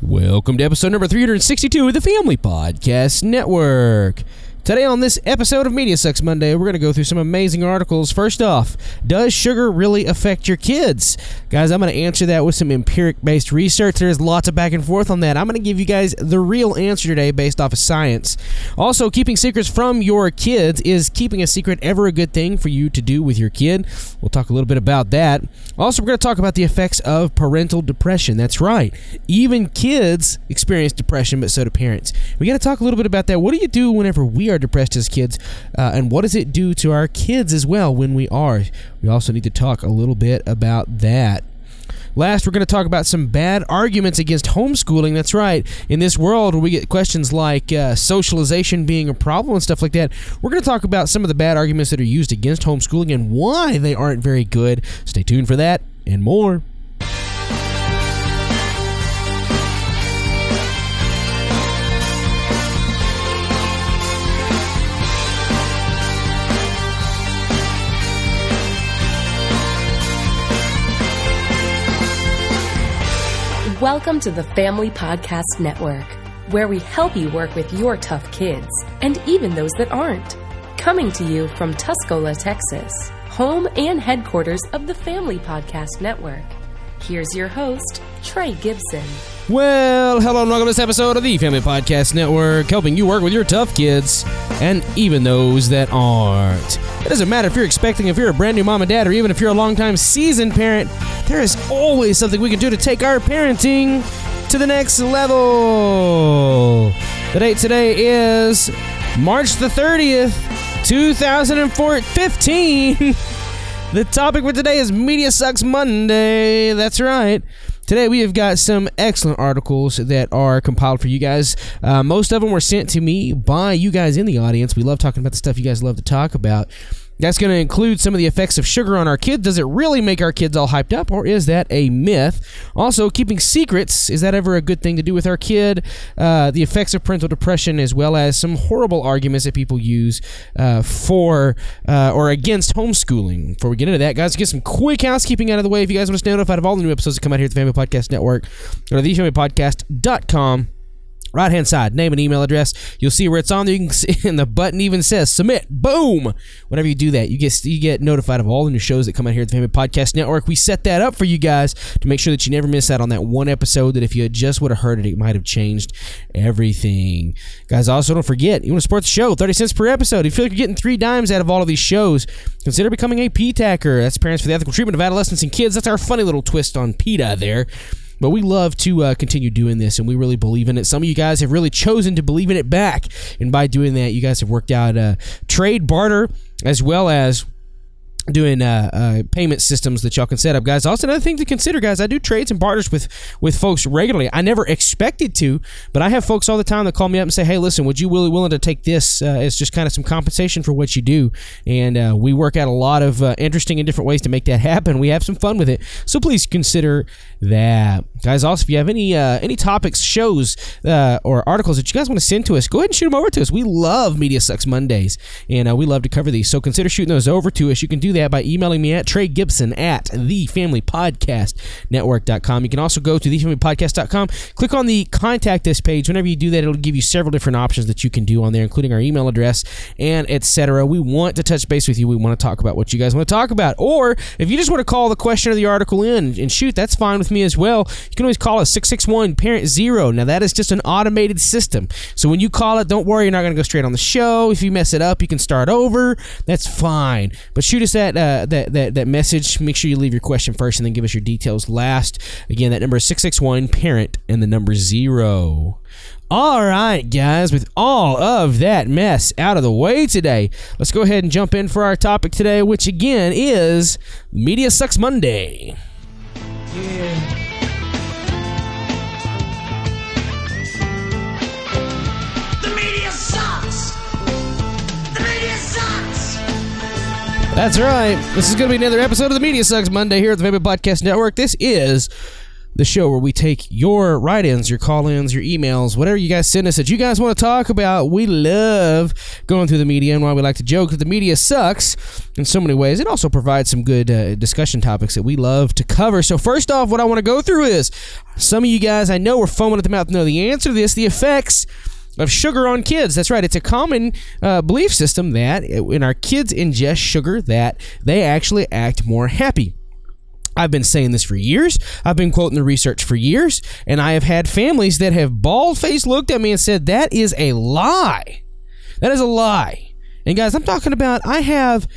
Welcome to episode number 362 of the Family Podcast Network. Today on this episode of Media Sucks Monday, we're going to go through some amazing articles. First off, does sugar really affect your kids? Guys, I'm going to answer that with some empiric-based research. There's lots of back and forth on that. I'm going to give you guys the real answer today based off of science. Also, keeping secrets from your kids. Is keeping a secret ever a good thing for you to do with your kid? We'll talk a little bit about that. Also, we're going to talk about the effects of parental depression. That's right. Even kids experience depression, but so do parents. We got to talk a little bit about that. What do you do whenever we are depressed as kids, and what does it do to our kids as well when we are? We also need to talk a little bit about that. Last, we're going to talk about some bad arguments against homeschooling. That's right. In this world where we get questions like socialization being a problem and stuff like that, we're going to talk about some of the bad arguments that are used against homeschooling and why they aren't very good. Stay tuned for that and more. Welcome to the Family Podcast Network, where we help you work with your tough kids, and even those that aren't. Coming to you from Tuscola, Texas, home and headquarters of the Family Podcast Network. Here's your host, Trey Gibson. Well, hello and welcome to this episode of the Family Podcast Network, helping you work with your tough kids, and even those that aren't. It doesn't matter if you're a brand new mom and dad, or even if you're a longtime seasoned parent, there is always something we can do to take our parenting to the next level. The date today is March the 30th, 2015. The topic for today is Media Sucks Monday. That's right. Today we have got some excellent articles that are compiled for you guys. Most of them were sent to me by you guys in the audience. We love talking about the stuff you guys love to talk about. That's going to include some of the effects of sugar on our kids. Does it really make our kids all hyped up, or is that a myth? Also, keeping secrets, is that ever a good thing to do with our kid? The effects of parental depression, as well as some horrible arguments that people use for or against homeschooling. Before we get into that, guys, get some quick housekeeping out of the way. If you guys want to stay notified of all the new episodes that come out here at the Family Podcast Network, go to thefamilypodcast.com. Right-hand side, name and email address. You'll see where it's on there. You can see, and the button even says submit. Boom! Whenever you do that, you get notified of all the new shows that come out here at the Family Podcast Network. We set that up for you guys to make sure that you never miss out on that one episode that if you just would have heard it, it might have changed everything. Guys, also don't forget, you want to support the show, 30 cents per episode. If you feel like you're getting 3 dimes out of all of these shows, consider becoming a PTACer. That's Parents for the Ethical Treatment of Adolescents and Kids. That's our funny little twist on PETA there. But we love to continue doing this, and we really believe in it. Some of you guys have really chosen to believe in it back, and by doing that, you guys have worked out trade, barter, as well as doing payment systems that y'all can set up, guys. Also, another thing to consider, guys, I do trades and barters with folks regularly. I never expected to, but I have folks all the time that call me up and say, hey, listen, would you really willing to take this as just kind of some compensation for what you do? And we work out a lot of interesting and different ways to make that happen. We have some fun with it, so please consider that. Guys, also, if you have any topics, shows, or articles that you guys want to send to us, go ahead and shoot them over to us. We love Media Sucks Mondays, and we love to cover these, so consider shooting those over to us. You can do that by emailing me at Trey Gibson at thefamilypodcastnetwork.com. You can also go to thefamilypodcast.com, click on the contact us page. Whenever you do that, it'll give you several different options that you can do on there, including our email address and etc. We want to touch base with you. We want to talk about what you guys want to talk about. Or if you just want to call the question or the article in and shoot, that's fine with me as well. You can always call us 661-PARENT-0. Now, that is just an automated system. So when you call it, don't worry, you're not going to go straight on the show. If you mess it up, you can start over. That's fine. But shoot us that message. Make sure you leave your question first and then give us your details last. Again, that number is 661-PARENT and the number 0. All right, guys, with all of that mess out of the way today, let's go ahead and jump in for our topic today, which again is Media Sucks Monday. Yeah. That's right. This is going to be another episode of the Media Sucks Monday here at the Family Podcast Network. This is the show where we take your write-ins, your call-ins, your emails, whatever you guys send us that you guys want to talk about. We love going through the media, and why we like to joke that the media sucks in so many ways. It also provides some good discussion topics that we love to cover. So first off, what I want to go through is, some of you guys I know are foaming at the mouth know the answer to this, the effects of sugar on kids. That's right. It's a common belief system that when our kids ingest sugar, that they actually act more happy. I've been saying this for years. I've been quoting the research for years, and I have had families that have bald-faced looked at me and said, that is a lie. That is a lie. And guys, I'm talking about, I have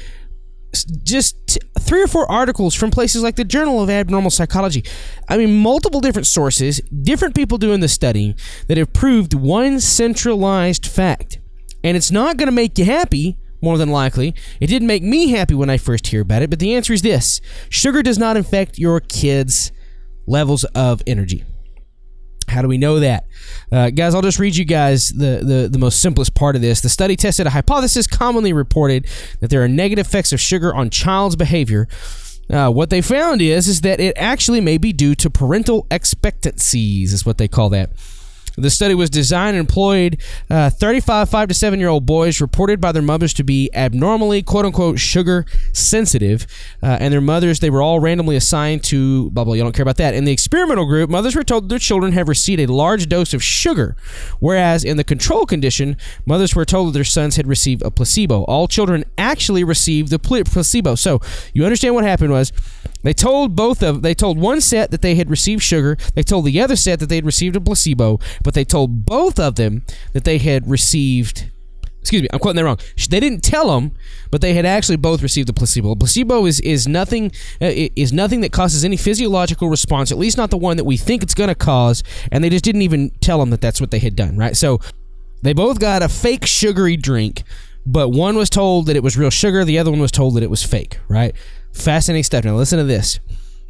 just 3 or 4 articles from places like the Journal of Abnormal Psychology. I mean, multiple different sources, different people doing the studying that have proved one centralized fact. And it's not going to make you happy, more than likely. It didn't make me happy when I first hear about it, but the answer is this. Sugar does not affect your kids' levels of energy. How do we know that? Guys, I'll just read you guys the most simplest part of this. The study tested a hypothesis commonly reported that there are negative effects of sugar on child's behavior. What they found is that it actually may be due to parental expectancies, is what they call that. The study was designed and employed 35 5 to 7-year-old boys reported by their mothers to be abnormally, quote-unquote, sugar sensitive, and their mothers, they were all randomly assigned to, blah, blah, you don't care about that. In the experimental group, mothers were told their children have received a large dose of sugar, whereas in the control condition, mothers were told that their sons had received a placebo. All children actually received the placebo. So you understand what happened was, they told one set that they had received sugar, they told the other set that they had received a placebo, but they told both of them that they had received, excuse me, I'm quoting that wrong. They didn't tell them, but they had actually both received a placebo. A placebo is nothing that causes any physiological response, at least not the one that we think it's going to cause, and they just didn't even tell them that that's what they had done, right? So they both got a fake sugary drink, but one was told that it was real sugar, the other one was told that it was fake, right? Fascinating stuff. Now listen to this.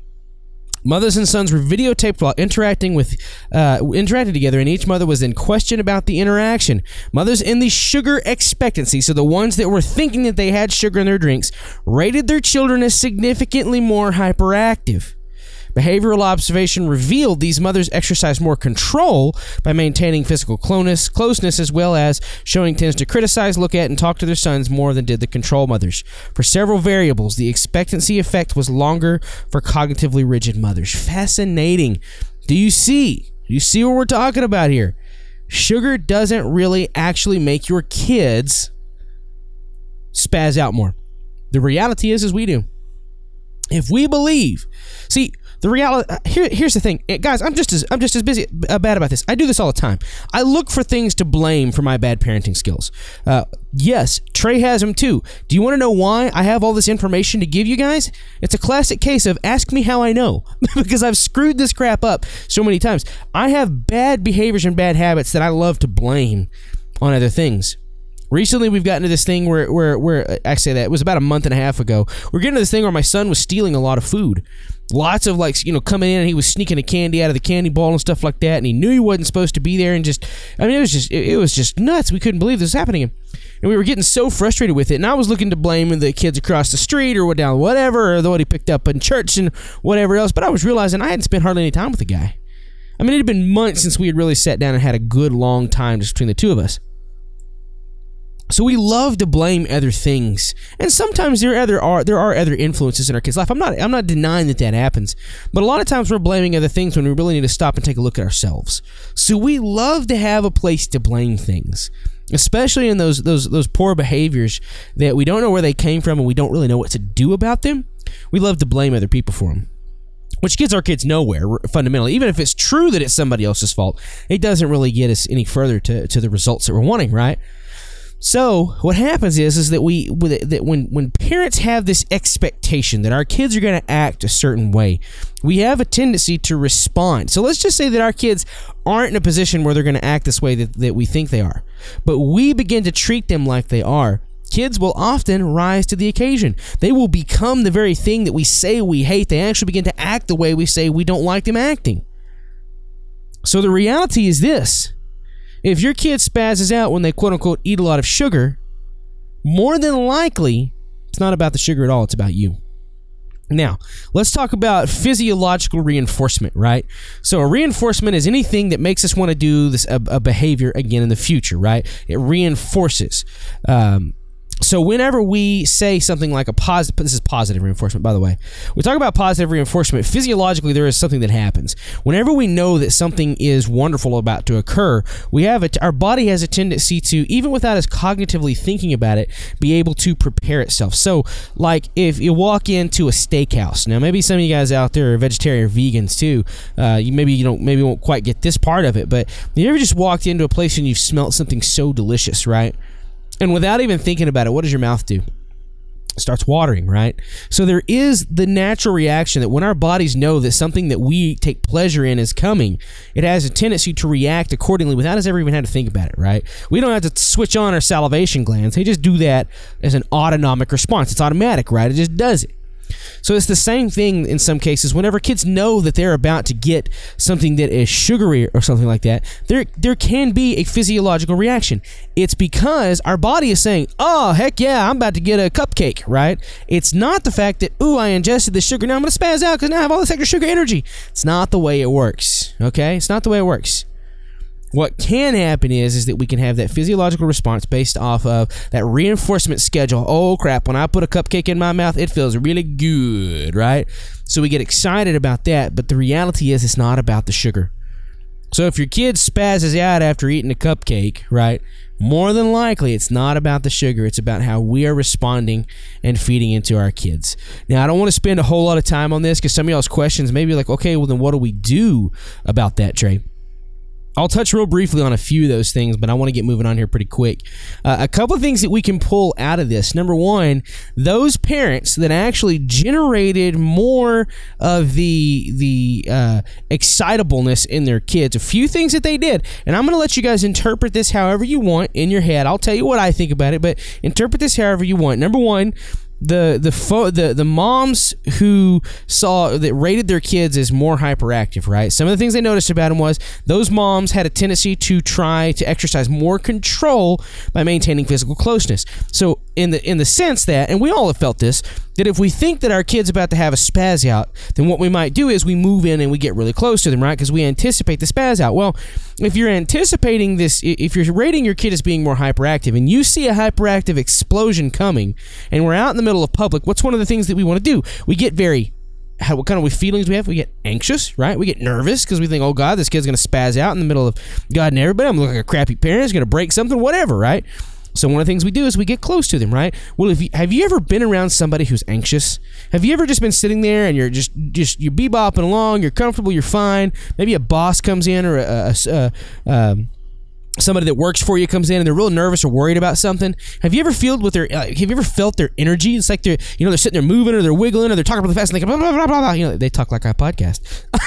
Mothers and sons were videotaped while interacting together, and each mother was then questioned about the interaction. Mothers in the sugar expectancy, so the ones that were thinking that they had sugar in their drinks, rated their children as significantly more hyperactive. Behavioral observation revealed these mothers exercised more control by maintaining physical closeness, as well as showing tends to criticize, look at, and talk to their sons more than did the control mothers. For several variables, the expectancy effect was longer for cognitively rigid mothers. Fascinating. Do you see what we're talking about here? Sugar doesn't really actually make your kids spaz out more. The reality is we do. If we believe, see, the reality, here's the thing, guys, I'm just as busy bad about this. I do this all the time. I look for things to blame for my bad parenting skills. Yes, Trey has them too. Do you want to know why I have all this information to give you guys? It's a classic case of ask me how I know, because I've screwed this crap up so many times. I have bad behaviors and bad habits that I love to blame on other things. Recently, we've gotten to this thing where I say that it was about a month and a half ago. We're getting to this thing where my son was stealing a lot of food. Lots of, coming in, and he was sneaking a candy out of the candy ball and stuff like that, and he knew he wasn't supposed to be there, and it was just nuts. We couldn't believe this was happening. And we were getting so frustrated with it, and I was looking to blame the kids across the street or whatever, or what he picked up in church and whatever else, but I was realizing I hadn't spent hardly any time with the guy. I mean, it had been months since we had really sat down and had a good long time just between the two of us. So we love to blame other things, and sometimes there are other influences in our kids' life. I'm not denying that happens, but a lot of times we're blaming other things when we really need to stop and take a look at ourselves. So we love to have a place to blame things, especially in those poor behaviors that we don't know where they came from and we don't really know what to do about them. We love to blame other people for them, which gets our kids nowhere, fundamentally. Even if it's true that it's somebody else's fault, it doesn't really get us any further to the results that we're wanting, right? So what happens is that when parents have this expectation that our kids are going to act a certain way, we have a tendency to respond. So let's just say that our kids aren't in a position where they're going to act this way that we think they are, but we begin to treat them like they are. Kids will often rise to the occasion. They will become the very thing that we say we hate. They actually begin to act the way we say we don't like them acting. So the reality is this. If your kid spazzes out when they quote-unquote eat a lot of sugar, more than likely, it's not about the sugar at all, it's about you. Now, let's talk about physiological reinforcement, right? So a reinforcement is anything that makes us want to do this a behavior again in the future, right? It reinforces. So whenever we say something like a positive, this is positive reinforcement, by the way. We talk about positive reinforcement. Physiologically, there is something that happens. Whenever we know that something is wonderful about to occur, our body has a tendency to, even without us cognitively thinking about it, be able to prepare itself. So, like if you walk into a steakhouse, now maybe some of you guys out there are vegetarian or vegans too. You won't quite get this part of it, but you ever just walked into a place and you've smelt something so delicious, right? And without even thinking about it, what does your mouth do? It starts watering, right? So there is the natural reaction that when our bodies know that something that we take pleasure in is coming, it has a tendency to react accordingly without us ever even had to think about it, right? We don't have to switch on our salivation glands. They just do that as an autonomic response. It's automatic, right? It just does it. So it's the same thing in some cases. Whenever kids know that they're about to get something that is sugary or something like that, there can be a physiological reaction. It's because our body is saying, oh, heck yeah, I'm about to get a cupcake, right? It's not the fact that, ooh, I ingested the sugar, now I'm going to spaz out because now I have all this extra sugar energy. It's not the way it works, okay? It's not the way it works. What can happen is that we can have that physiological response based off of that reinforcement schedule. Oh, crap, when I put a cupcake in my mouth, it feels really good, right? So we get excited about that, but the reality is it's not about the sugar. So if your kid spazzes out after eating a cupcake, right, more than likely it's not about the sugar. It's about how we are responding and feeding into our kids. Now, I don't want to spend a whole lot of time on this because some of y'all's questions may be like, okay, well, then what do we do about that, Trey? I'll touch real briefly on a few of those things, but I want to get moving on here pretty quick. A couple of things that we can pull out of this. Number one, those parents that actually generated more of the excitableness in their kids, a few things that they did, and I'm going to let you guys interpret this however you want in your head. I'll tell you what I think about it, but interpret this however you want. Number one, the moms who saw that rated their kids as more hyperactive, right? Some of the things they noticed about them was those moms had a tendency to try to exercise more control by maintaining physical closeness. So in the sense that, and we all have felt this, that if we think that our kid's about to have a spaz out, then what we might do is we move in and we get really close to them, right? Because we anticipate the spaz out. Well, if you're anticipating this, if you're rating your kid as being more hyperactive and you see a hyperactive explosion coming and we're out in the middle of public, what's one of the things that we want to do? We get what kind of feelings we have? We get anxious, right? We get nervous because we think, oh God, this kid's going to spaz out in the middle of God and everybody. I'm going to look like a crappy parent. He's going to break something, whatever, right? So one of the things we do is we get close to them, right? Well, have you ever been around somebody who's anxious? Have you ever just been sitting there and you're just you're bebopping along, you're comfortable, you're fine. Maybe a boss comes in or somebody that works for you comes in and they're real nervous or worried about something. Have you ever felt their energy? It's like they're sitting there moving or they're wiggling or they're talking really fast and they go blah, blah, blah, blah. They talk like our podcast.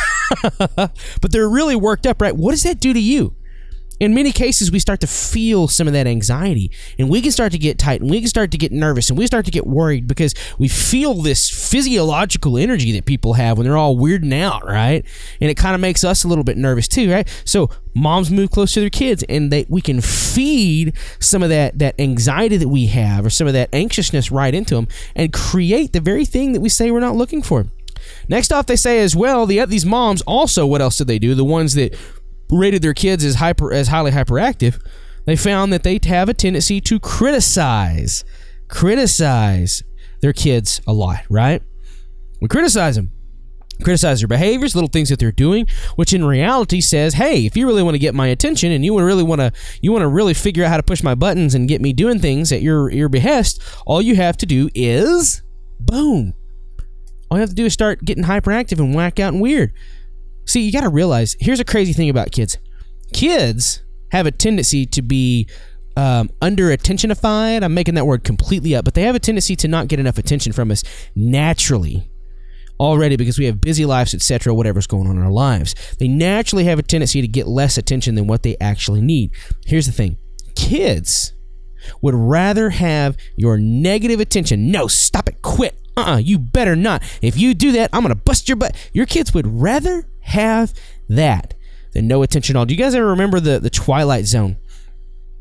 But they're really worked up, right? What does that do to you? In many cases, we start to feel some of that anxiety, and we can start to get tight, and we can start to get nervous, and we start to get worried because we feel this physiological energy that people have when they're all weirding out, right? And it kind of makes us a little bit nervous too, right? So moms move close to their kids, and we can feed some of that anxiety that we have or some of that anxiousness right into them and create the very thing that we say we're not looking for. Next off, they say as well, these moms also, what else did they do? The ones that rated their kids as highly hyperactive, they found that they have a tendency to criticize their kids a lot, right? We criticize them. Criticize their behaviors, little things that they're doing, which in reality says, hey, if you really want to get my attention and you want to really figure out how to push my buttons and get me doing things at your behest, all you have to do is boom. All you have to do is start getting hyperactive and whack out and weird. See, you got to realize, here's a crazy thing about kids. Kids have a tendency to be under-attentionified. I'm making that word completely up, but they have a tendency to not get enough attention from us naturally already because we have busy lives, etc., whatever's going on in our lives. They naturally have a tendency to get less attention than what they actually need. Here's the thing. Kids would rather have your negative attention. No, stop it, quit. You better not. If you do that, I'm going to bust your butt. Your kids would rather have that than no attention at all. Do you guys ever remember the Twilight Zone?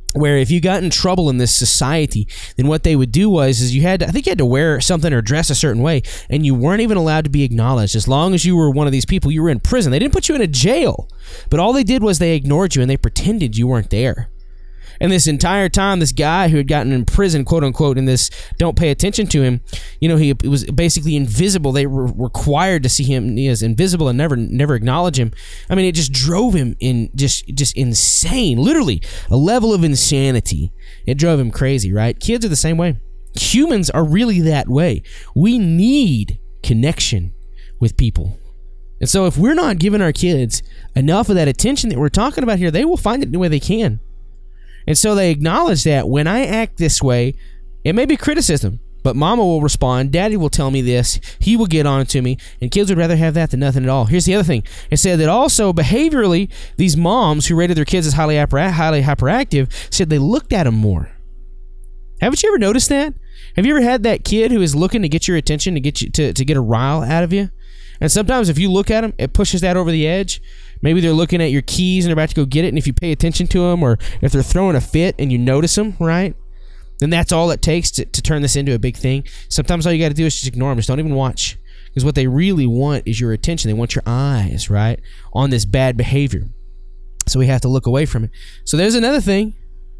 where if you got in trouble in this society, then what they would do is you had to wear something or dress a certain way, and you weren't even allowed to be acknowledged. As long as you were one of these people, you were in prison. They didn't put you in a jail, but all they did was they ignored you and they pretended you weren't there. And this entire time, this guy who had gotten in prison, quote unquote, in this don't pay attention to him, he was basically invisible. They were required to see him as invisible and never acknowledge him. I mean, it just drove him in just insane, literally a level of insanity. It drove him crazy, right? Kids are the same way. Humans are really that way. We need connection with people. And so if we're not giving our kids enough of that attention that we're talking about here, they will find it any way they can. And so they acknowledge that when I act this way, it may be criticism, but mama will respond, daddy will tell me this, he will get on to me, and kids would rather have that than nothing at all. Here's the other thing. It said that also behaviorally, these moms who rated their kids as highly hyperactive said they looked at them more. Haven't you ever noticed that? Have you ever had that kid who is looking to get your attention, to get you to get a rile out of you? And sometimes if you look at them, it pushes that over the edge. Maybe they're looking at your keys and they're about to go get it, and if you pay attention to them, or if they're throwing a fit and you notice them, right? Then that's all it takes to turn this into a big thing. Sometimes all you got to do is just ignore them. Just don't even watch. Because what they really want is your attention. They want your eyes, right, on this bad behavior. So we have to look away from it. So there's another thing.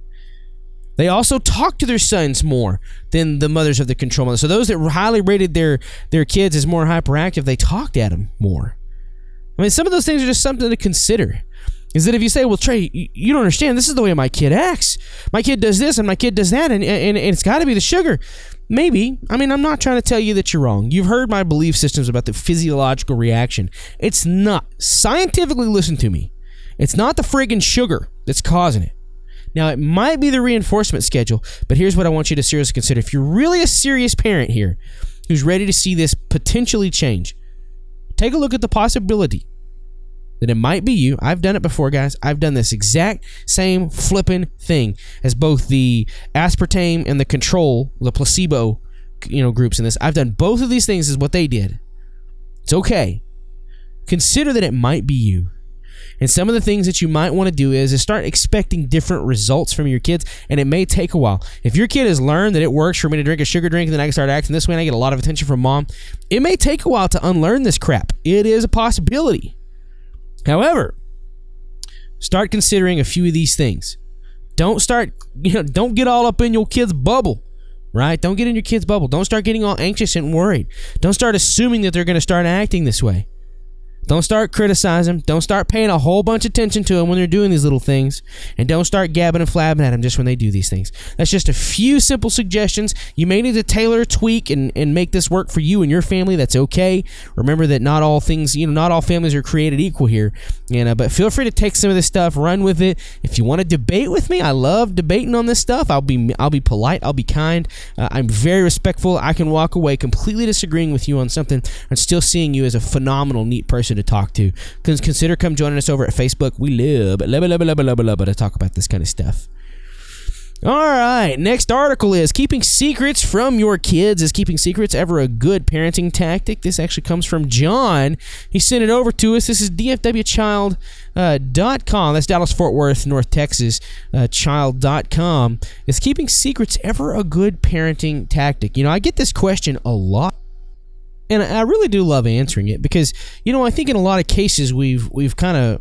They also talk to their sons more than the mothers of the control mothers. So those that highly rated their kids as more hyperactive, they talked at them more. I mean, some of those things are just something to consider. Is that if you say, well, Trey, you don't understand, this is the way my kid acts. My kid does this and my kid does that, and it's got to be the sugar. Maybe. I mean, I'm not trying to tell you that you're wrong. You've heard my belief systems about the physiological reaction. It's not. Scientifically, listen to me. It's not the friggin' sugar that's causing it. Now, it might be the reinforcement schedule, but here's what I want you to seriously consider. If you're really a serious parent here who's ready to see this potentially change, take a look at the possibility that it might be you. I've done it before, guys. I've done this exact same flipping thing as both the aspartame and the control, the placebo, groups in this. I've done both of these things as what they did. It's okay. Consider that it might be you. And some of the things that you might want to do is start expecting different results from your kids, and it may take a while. If your kid has learned that it works for me to drink a sugar drink and then I can start acting this way and I get a lot of attention from mom, it may take a while to unlearn this crap. It is a possibility. However, start considering a few of these things. Don't get all up in your kid's bubble, right? Don't get in your kid's bubble. Don't start getting all anxious and worried. Don't start assuming that they're going to start acting this way. Don't start criticizing them. Don't start paying a whole bunch of attention to them when they're doing these little things. And don't start gabbing and flabbing at them just when they do these things. That's just a few simple suggestions. You may need to tailor, tweak, and make this work for you and your family. That's okay. Remember that not all things, not all families are created equal here. But feel free to take some of this stuff, run with it. If you want to debate with me, I love debating on this stuff. I'll be polite. I'll be kind. I'm very respectful. I can walk away completely disagreeing with you on something and still seeing you as a phenomenal, neat person to talk to. Consider come joining us over at Facebook. We love to talk about this kind of stuff. All right, next article is keeping secrets from your kids. Is keeping secrets ever a good parenting tactic? This actually comes from John. He sent it over to us. This is dfwchild.com. That's Dallas, Fort Worth, North Texas, child.com. Is keeping secrets ever a good parenting tactic? I get this question a lot. And I really do love answering it because, I think in a lot of cases we've moved kind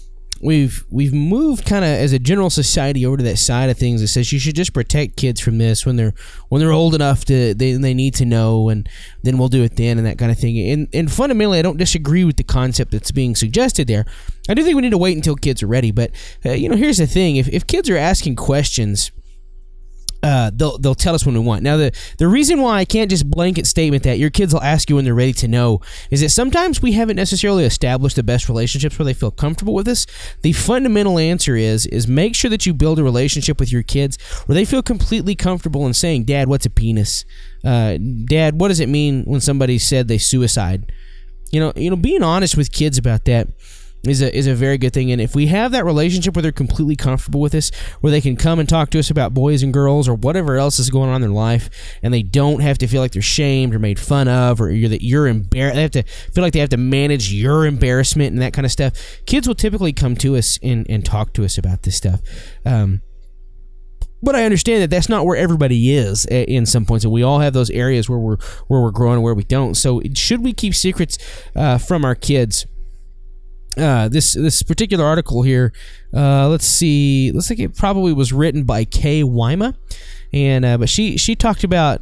of as a general society over to that side of things that says you should just protect kids from this when they're old enough to they need to know, and then we'll do it then and that kind of thing. And fundamentally, I don't disagree with the concept that's being suggested there. I do think we need to wait until kids are ready. But here's the thing: if kids are asking questions, they'll tell us when we want. Now, the reason why I can't just blanket statement that your kids will ask you when they're ready to know is that sometimes we haven't necessarily established the best relationships where they feel comfortable with us. The fundamental answer is make sure that you build a relationship with your kids where they feel completely comfortable in saying, Dad, what's a penis? Dad, what does it mean when somebody said they suicide? Being honest with kids about that is a very good thing. And if we have that relationship where they're completely comfortable with us, where they can come and talk to us about boys and girls or whatever else is going on in their life, and they don't have to feel like they're shamed or made fun of, or that you're embarrassed, they have to feel like they have to manage your embarrassment and that kind of stuff, kids will typically come to us and talk to us about this stuff. But I understand that that's not where everybody is in some points, and we all have those areas where we're growing and where we don't. So should we keep secrets from our kids? This particular article here, let's see. Looks like it probably was written by Kay Wyma, and but she talked about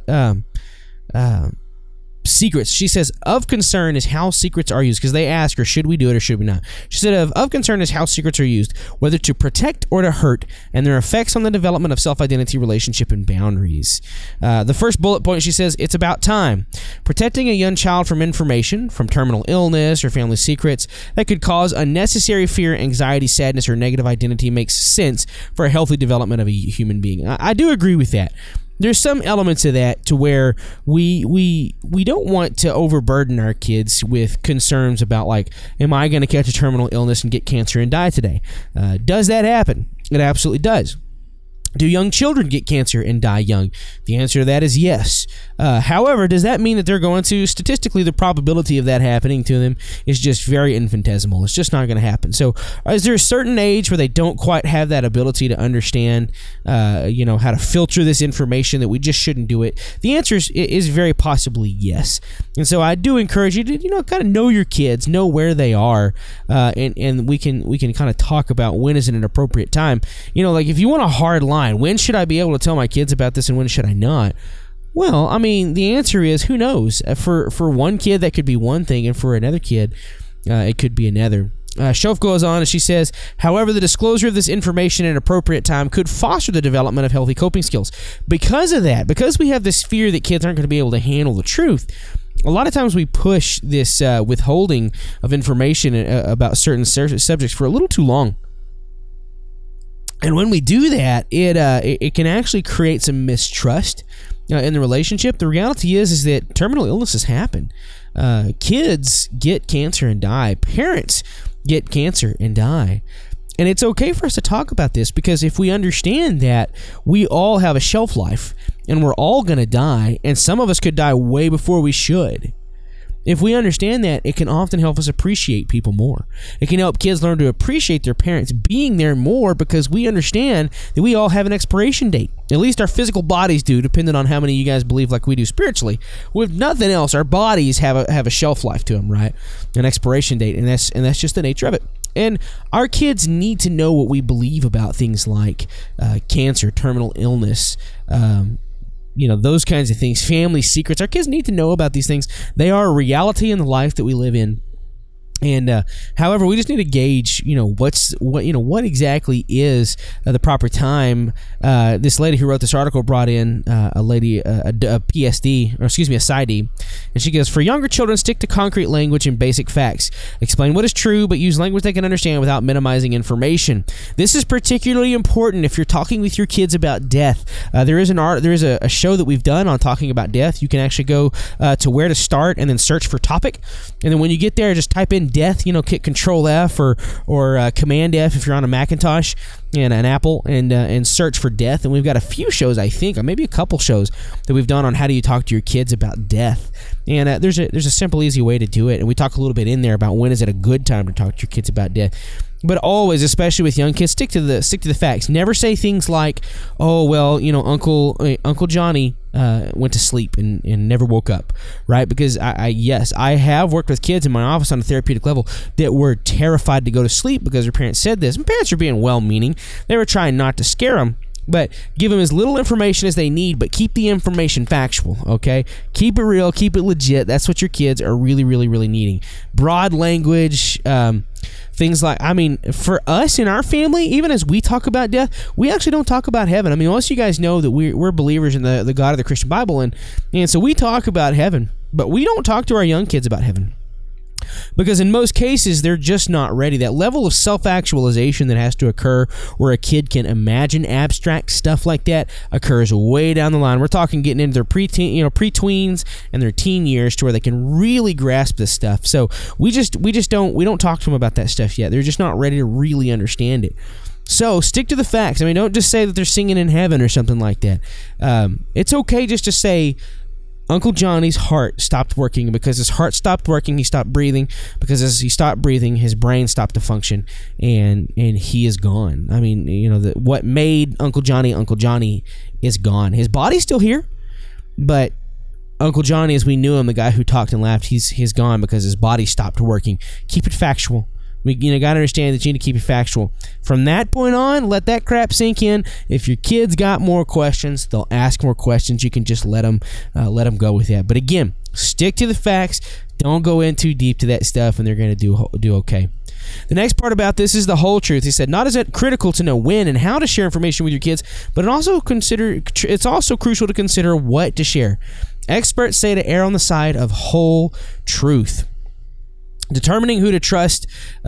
secrets. She says, of concern is how secrets are used, because they ask her, should we do it or should we not? She said, of concern is how secrets are used, whether to protect or to hurt, and their effects on the development of self-identity, relationship, and boundaries. The first bullet point, she says, it's about time. Protecting a young child from information, from terminal illness or family secrets that could cause unnecessary fear, anxiety, sadness, or negative identity makes sense for a healthy development of a human being. I do agree with that. There's some elements of that to where we don't want to overburden our kids with concerns about, like, am I going to catch a terminal illness and get cancer and die today? Does that happen? It absolutely does. Do young children get cancer and die young? The answer to that is yes. However, does that mean that they're going to? Statistically, the probability of that happening to them is just very infinitesimal. It's just not going to happen. So is there a certain age where they don't quite have that ability to understand, how to filter this information, that we just shouldn't do it? The answer is very possibly yes. And so I do encourage you to, kind of know your kids, know where they are, and we can kind of talk about when is an appropriate time. Like if you want a hard line, when should I be able to tell my kids about this and when should I not? Well, I mean, the answer is, who knows? For one kid, that could be one thing, and for another kid, it could be another. Shof goes on and she says, however, the disclosure of this information at an appropriate time could foster the development of healthy coping skills. Because of that, because we have this fear that kids aren't going to be able to handle the truth, a lot of times we push this withholding of information about certain subjects for a little too long. And when we do that, it can actually create some mistrust in the relationship. The reality is that terminal illnesses happen. Kids get cancer and die. Parents get cancer and die. And it's okay for us to talk about this, because if we understand that we all have a shelf life and we're all going to die, and some of us could die way before we should. If we understand that, it can often help us appreciate people more. It can help kids learn to appreciate their parents being there more, because we understand that we all have an expiration date. At least our physical bodies do, depending on how many of you guys believe like we do spiritually. With nothing else, our bodies have a shelf life to them, right? An expiration date, and that's just the nature of it. And our kids need to know what we believe about things like cancer, terminal illness, those kinds of things, family secrets. Our kids need to know about these things. They are a reality in the life that we live in. And however, we just need to gauge, what exactly is the proper time. This lady who wrote this article brought in a PSD, or excuse me, a PsyD, and she goes, for younger children, stick to concrete language and basic facts. Explain what is true, but use language they can understand without minimizing information. This is particularly important if you're talking with your kids about death. There is a show that we've done on talking about death. You can actually go to where to start and then search for topic, and then when you get there, just type in death, hit Control F or Command F if you're on a Macintosh and an Apple, and search for death. And we've got a few shows, I think, or maybe a couple shows that we've done on how do you talk to your kids about death. And there's a simple, easy way to do it. And we talk a little bit in there about when is it a good time to talk to your kids about death. But always, especially with young kids, stick to the facts. Never say things like, "Oh, well, Uncle Johnny went to sleep and never woke up," right? Because I have worked with kids in my office on a therapeutic level that were terrified to go to sleep because their parents said this. And parents are being well-meaning. They were trying not to scare them, but give them as little information as they need, but keep the information factual, okay? Keep it real, keep it legit. That's what your kids are really, really, really needing. Broad language, things like, for us in our family, even as we talk about death, we actually don't talk about heaven. Most of you guys know that we're believers in the God of the Christian Bible, and so we talk about heaven, but we don't talk to our young kids about heaven. Because in most cases, they're just not ready. That level of self-actualization that has to occur where a kid can imagine abstract stuff like that occurs way down the line. We're talking getting into their pre-tweens and their teen years to where they can really grasp this stuff. So we don't talk to them about that stuff yet. They're just not ready to really understand it. So stick to the facts. Don't just say that they're singing in heaven or something like that. It's okay just to say, Uncle Johnny's heart stopped working. Because his heart stopped working, he stopped breathing. Because as he stopped breathing, his brain stopped to function, and he is gone. I mean, what made Uncle Johnny is gone. His body's still here, but Uncle Johnny, as we knew him, the guy who talked and laughed, he's gone because his body stopped working. Keep it factual. We got to understand that you need to keep it factual. From that point on, let that crap sink in. If your kids got more questions, they'll ask more questions. You can just let them go with that. But again, stick to the facts. Don't go in too deep to that stuff, and they're going to do okay. The next part about this is the whole truth. He said, not is it critical to know when and how to share information with your kids, but it's also crucial to consider what to share. Experts say to err on the side of whole truth. Determining whom to trust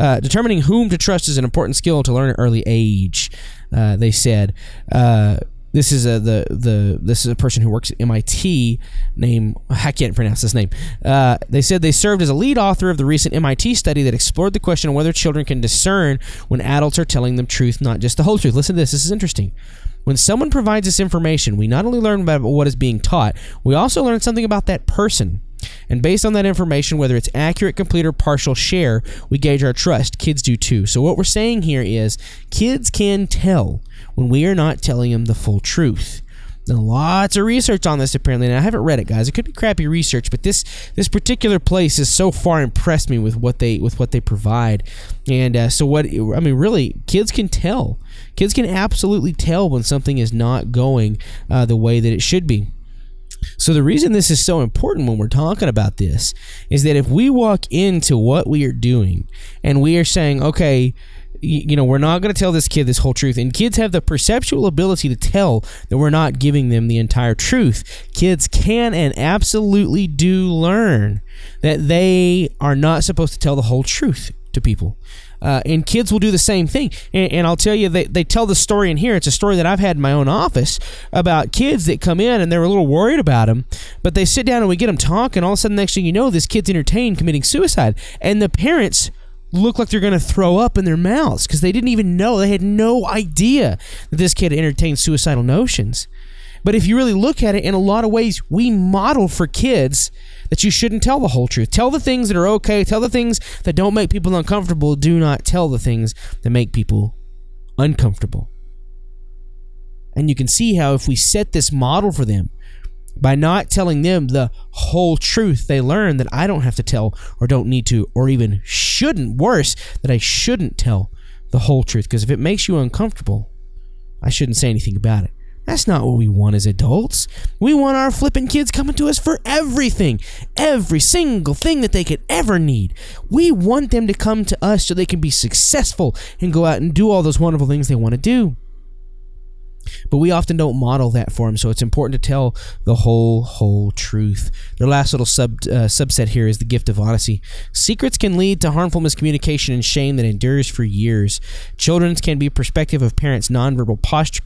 is an important skill to learn at an early age. They said. This is a person who works at MIT named, I can't pronounce his name. They said they served as a lead author of the recent MIT study that explored the question of whether children can discern when adults are telling them truth, not just the whole truth. Listen to this. This is interesting. When someone provides us information, we not only learn about what is being taught, we also learn something about that person. And based on that information, whether it's accurate, complete, or partial share, we gauge our trust. Kids do too. So what we're saying here is kids can tell when we are not telling them the full truth. There's lots of research on this apparently, and I haven't read it, guys. It could be crappy research, but this particular place has so far impressed me with what they provide. And really, kids can tell. Kids can absolutely tell when something is not going the way that it should be. So the reason this is so important when we're talking about this is that if we walk into what we are doing and we are saying, okay, we're not going to tell this kid this whole truth, and kids have the perceptual ability to tell that we're not giving them the entire truth. Kids can and absolutely do learn that they are not supposed to tell the whole truth to people. And kids will do the same thing. And I'll tell you, they tell the story in here. It's a story that I've had in my own office about kids that come in and they're a little worried about them, but they sit down and we get them talking. All of a sudden, next thing you know, this kid's entertained committing suicide. And the parents look like they're going to throw up in their mouths because they didn't even know. They had no idea that this kid entertained suicidal notions. But if you really look at it, in a lot of ways, we model for kids that you shouldn't tell the whole truth. Tell the things that are okay. Tell the things that don't make people uncomfortable. Do not tell the things that make people uncomfortable. And you can see how if we set this model for them, by not telling them the whole truth, they learn that I don't have to tell or don't need to or even shouldn't. Worse, that I shouldn't tell the whole truth. Because if it makes you uncomfortable, I shouldn't say anything about it. That's not what we want as adults. We want our flippin' kids coming to us for everything. Every single thing that they could ever need. We want them to come to us so they can be successful and go out and do all those wonderful things they want to do. But we often don't model that for them, so it's important to tell the whole truth. Their last little subset here is the gift of honesty. Secrets can lead to harmful miscommunication and shame that endures for years. Children can be perceptive of parents' nonverbal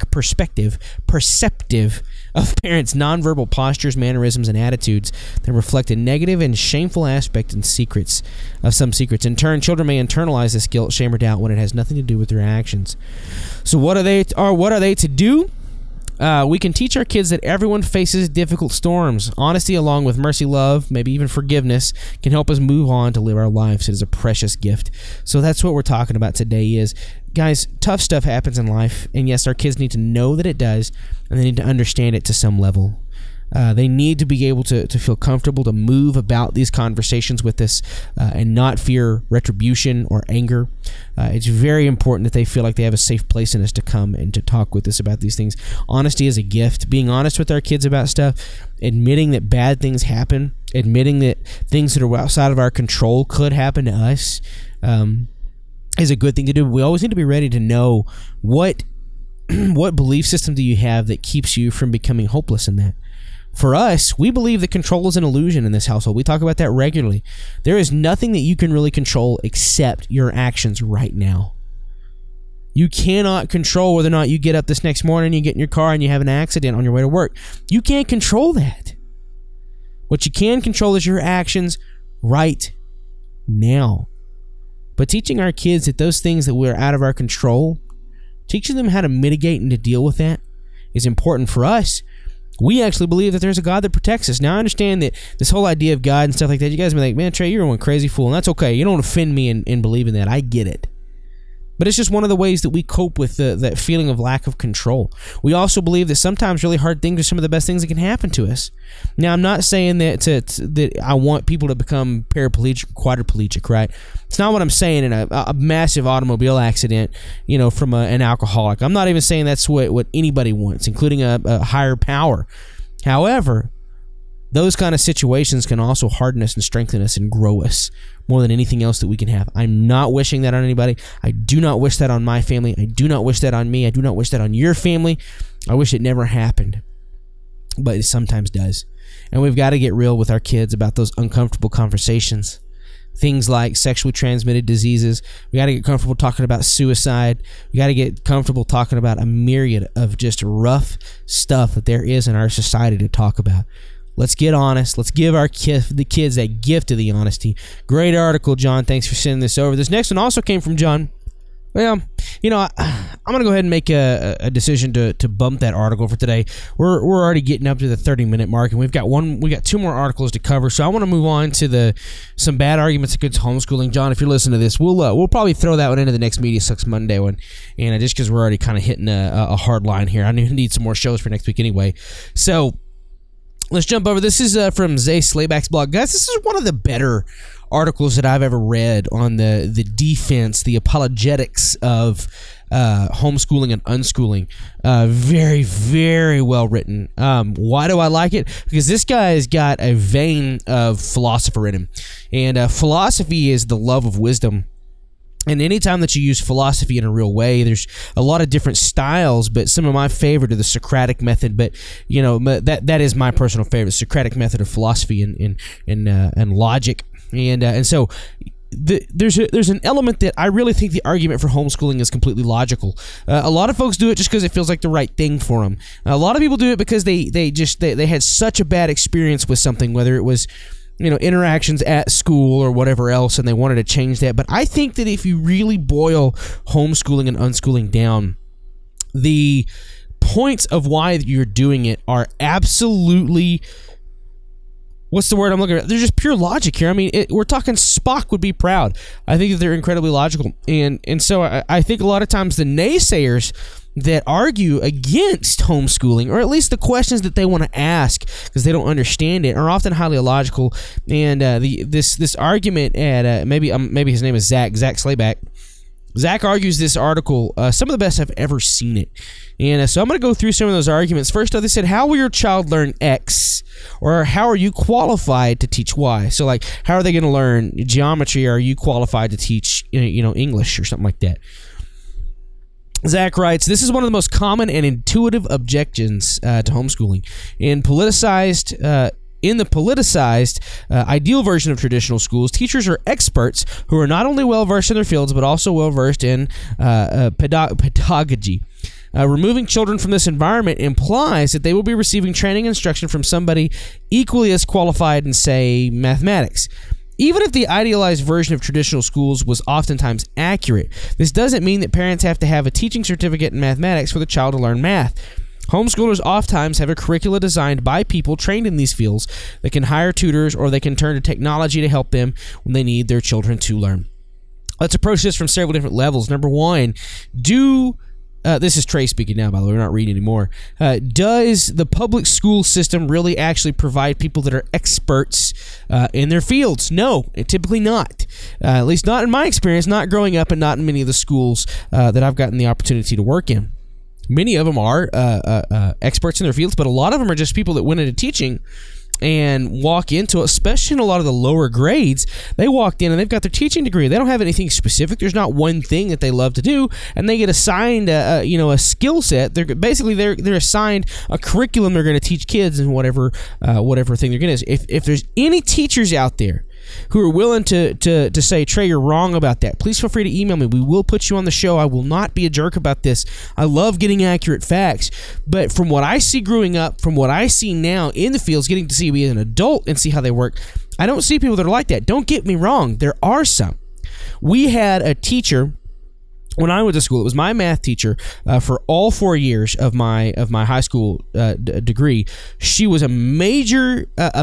postures, mannerisms, and attitudes that reflect a negative and shameful aspect in some secrets. In turn, children may internalize this guilt, shame, or doubt when it has nothing to do with their actions. So what are they to do? We can teach our kids that everyone faces difficult storms. Honesty, along with mercy, love, maybe even forgiveness, can help us move on to live our lives. It is a precious gift. So that's what we're talking about today is, guys, tough stuff happens in life. And yes, our kids need to know that it does, and they need to understand it to some level. They need to be able to feel comfortable to move about these conversations with us and not fear retribution or anger. It's very important that they feel like they have a safe place in us to come and to talk with us about these things. Honesty is a gift. Being honest with our kids about stuff, admitting that bad things happen, admitting that things that are outside of our control could happen to us is a good thing to do. We always need to be ready to know what belief system do you have that keeps you from becoming hopeless in that. For us, we believe that control is an illusion in this household. We talk about that regularly. There is nothing that you can really control except your actions right now. You cannot control whether or not you get up this next morning, you get in your car, and you have an accident on your way to work. You can't control that. What you can control is your actions right now. But teaching our kids that those things that we're out of our control, teaching them how to mitigate and to deal with that is important for us. We actually believe that there's a God that protects us. Now, I understand that this whole idea of God and stuff like that, you guys be like, man, Trey, you're one crazy fool, and that's okay. You don't offend me in believing that. I get it. But it's just one of the ways that we cope with that feeling of lack of control. We also believe that sometimes really hard things are some of the best things that can happen to us. Now, I'm not saying that I want people to become paraplegic, quadriplegic, right? It's not what I'm saying in a massive automobile accident, from an alcoholic. I'm not even saying that's what anybody wants, including a higher power. However, those kind of situations can also harden us and strengthen us and grow us more than anything else that we can have. I'm not wishing that on anybody. I do not wish that on my family. I do not wish that on me. I do not wish that on your family. I wish it never happened. But it sometimes does. And we've got to get real with our kids about those uncomfortable conversations. Things like sexually transmitted diseases. We got to get comfortable talking about suicide. We got to get comfortable talking about a myriad of just rough stuff that there is in our society to talk about. Let's get honest. Let's give the kids that gift of the honesty. Great article, John. Thanks for sending this over. This next one also came from John. Well, I'm going to go ahead and make a decision to bump that article for today. We're already getting up to the 30-minute mark, and we got two more articles to cover. So I want to move on to some bad arguments against homeschooling. John, if you're listening to this, we'll probably throw that one into the next Media Sucks Monday one, and just because we're already kind of hitting a hard line here, I need some more shows for next week anyway. So let's jump over. This is from Zay Slayback's blog. Guys, this is one of the better articles that I've ever read on the defense, the apologetics of homeschooling and unschooling. Very, very well written. Why do I like it? Because this guy has got a vein of philosopher in him. And philosophy is the love of wisdom. And anytime that you use philosophy in a real way, there's a lot of different styles, but some of my favorite are the Socratic method. But that is my personal favorite, Socratic method of philosophy and logic. And so there's an element that I really think the argument for homeschooling is completely logical. A lot of folks do it just because it feels like the right thing for them. A lot of people do it because they had such a bad experience with something, whether it was interactions at school or whatever else, and they wanted to change that. But I think that if you really boil homeschooling and unschooling down, the points of why you're doing it are absolutely, what's the word I'm looking at? They're just pure logic here. I mean, we're talking Spock would be proud. I think that they're incredibly logical. And so I think a lot of times the naysayers that argue against homeschooling, or at least the questions that they want to ask because they don't understand it, are often highly illogical. And this argument at maybe his name is Zach Slayback. Zach argues this article, some of the best I've ever seen it. And so I'm going to go through some of those arguments. First off, they said, how will your child learn X? Or how are you qualified to teach Y? So, like, how are they going to learn geometry? Are you qualified to teach, English or something like that? Zach writes, this is one of the most common and intuitive objections to homeschooling. In the politicized, ideal version of traditional schools, teachers are experts who are not only well-versed in their fields, but also well-versed in pedagogy. Removing children from this environment implies that they will be receiving training and instruction from somebody equally as qualified in, say, mathematics. Even if the idealized version of traditional schools was oftentimes accurate, this doesn't mean that parents have to have a teaching certificate in mathematics for the child to learn math. Homeschoolers oftentimes have a curricula designed by people trained in these fields that can hire tutors, or they can turn to technology to help them when they need their children to learn. Let's approach this from several different levels. Number one, this is Trey speaking now, by the way, we're not reading anymore. Does the public school system really actually provide people that are experts in their fields? No, typically not. At least not in my experience, not growing up, and not in many of the schools that I've gotten the opportunity to work in. Many of them are experts in their fields, but a lot of them are just people that went into teaching and walk into, especially in a lot of the lower grades, they walked in and they've got their teaching degree. They don't have anything specific. There's not one thing that they love to do, and they get assigned a skill set. They're assigned a curriculum they're going to teach kids in whatever thing they're going to. If there's any teachers out there who are willing to say, Trey, you're wrong about that, please feel free to email me. We will put you on the show. I will not be a jerk about this. I love getting accurate facts, but from what I see growing up, from what I see now in the fields, getting to see me as an adult and see how they work, I don't see people that are like that. Don't get me wrong. There are some. We had a teacher when I went to school, it was my math teacher for all 4 years of my high school degree. She was a major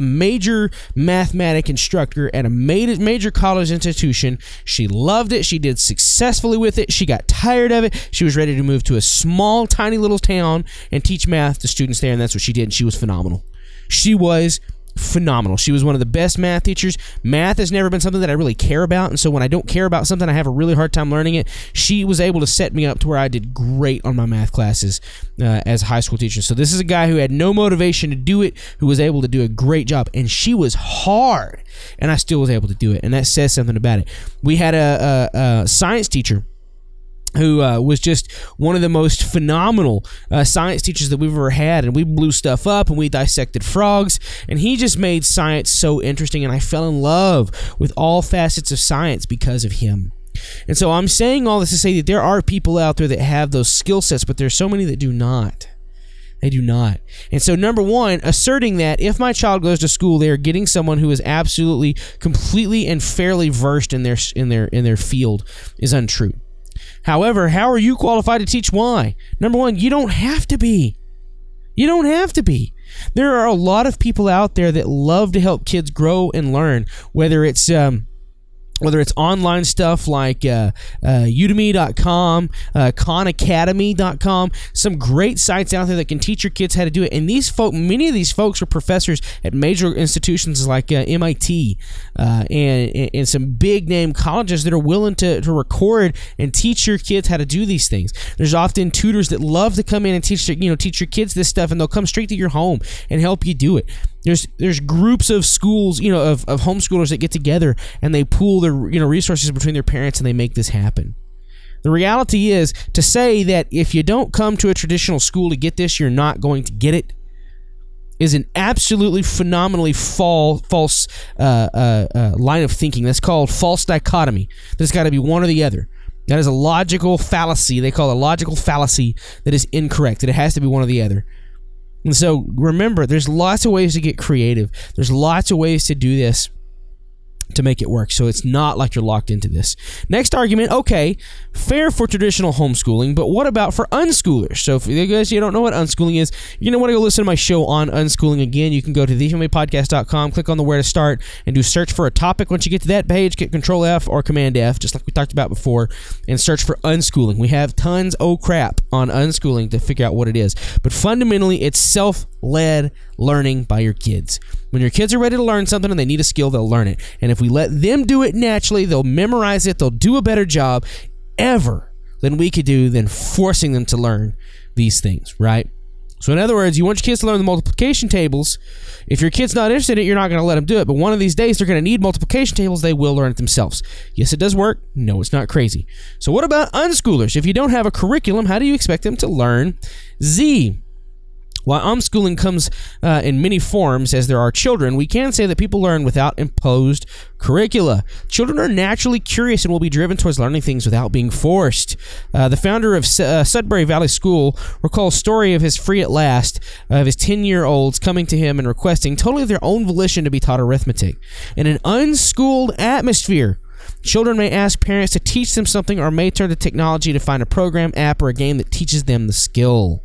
mathematic instructor at a major college institution. She loved it. She did successfully with it. She got tired of it. She was ready to move to a small, tiny little town and teach math to students there, and that's what she did. And she was phenomenal. She was phenomenal. She was one of the best math teachers. Math has never been something that I really care about, and so when I don't care about something, I have a really hard time learning it. She was able to set me up to where I did great on my math classes as a high school teacher. So this is a guy who had no motivation to do it, who was able to do a great job, and she was hard, and I still was able to do it, and that says something about it. We had a science teacher who was just one of the most phenomenal science teachers that we've ever had, and we blew stuff up, and we dissected frogs, and he just made science so interesting, and I fell in love with all facets of science because of him. And so I'm saying all this to say that there are people out there that have those skill sets, but there's so many that do not. They do not. And so number one, asserting that if my child goes to school, they're getting someone who is absolutely, completely, and fairly versed in their field is untrue. However, how are you qualified to teach why? Number one, you don't have to be. You don't have to be. There are a lot of people out there that love to help kids grow and learn, whether it's online stuff like udemy.com, khanacademy.com, some great sites out there that can teach your kids how to do it. And many of these folks are professors at major institutions like MIT and some big name colleges that are willing to record and teach your kids how to do these things. There's often tutors that love to come in and teach your kids this stuff, and they'll come straight to your home and help you do it. There's groups of schools, of homeschoolers that get together and they pool their resources between their parents and they make this happen. The reality is to say that if you don't come to a traditional school to get this, you're not going to get it is an absolutely phenomenally false line of thinking. That's called false dichotomy. There's got to be one or the other. That is a logical fallacy. They call it a logical fallacy that is incorrect. That it has to be one or the other. And so remember, there's lots of ways to get creative. There's lots of ways to do this to make it work. So it's not like you're locked into this. Next argument, okay, fair for traditional homeschooling, but what about for unschoolers? So if you guys don't know what unschooling is, you're going to want to go listen to my show on unschooling. Again, you can go to thefamilypodcast.com, click on the where to start, and do search for a topic. Once you get to that page, get Control F or Command F, just like we talked about before, and search for unschooling. We have tons of crap on unschooling to figure out what it is. But fundamentally, it's self-led learning by your kids. When your kids are ready to learn something and they need a skill, they'll learn it. And if we let them do it naturally, they'll memorize it, they'll do a better job ever than we could do than forcing them to learn these things, right? So in other words, you want your kids to learn the multiplication tables. If your kid's not interested in it, you're not going to let them do it. But one of these days, they're going to need multiplication tables. They will learn it themselves. Yes, it does work. No, it's not crazy. So what about unschoolers? If you don't have a curriculum, how do you expect them to learn Z? While unschooling comes in many forms as there are children, we can say that people learn without imposed curricula. Children are naturally curious and will be driven towards learning things without being forced. The founder of Sudbury Valley School recalls a story of his free at last, of his 10-year-olds coming to him and requesting totally of their own volition to be taught arithmetic. In an unschooled atmosphere, children may ask parents to teach them something or may turn to technology to find a program, app, or a game that teaches them the skill.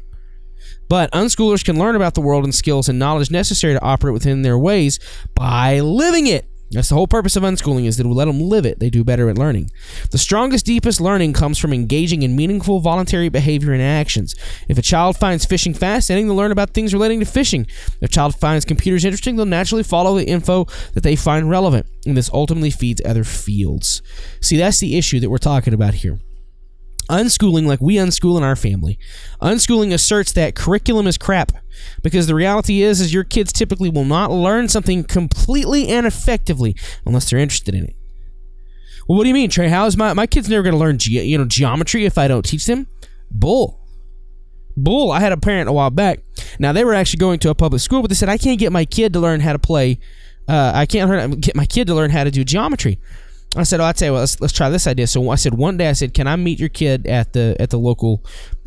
But unschoolers can learn about the world and skills and knowledge necessary to operate within their ways by living it. That's the whole purpose of unschooling, is that we let them live it. They do better at learning. The strongest, deepest learning comes from engaging in meaningful voluntary behavior and actions. If a child finds fishing fascinating, they'll learn about things relating to fishing. If a child finds computers interesting, they'll naturally follow the info that they find relevant. And this ultimately feeds other fields. See, that's the issue that we're talking about here. Unschooling, like we unschool in our family, unschooling asserts that curriculum is crap, because the reality is your kids typically will not learn something completely and effectively unless they're interested in it. Well, what do you mean, Trey? How is my kids never going to learn geometry if I don't teach them? Bull. I had a parent a while back. Now, they were actually going to a public school, but they said, I can't get my kid to learn how to play. I can't get my kid to learn how to do geometry. I said, I'd say, well, let's try this idea. So I said, one day I said, can I meet your kid at the local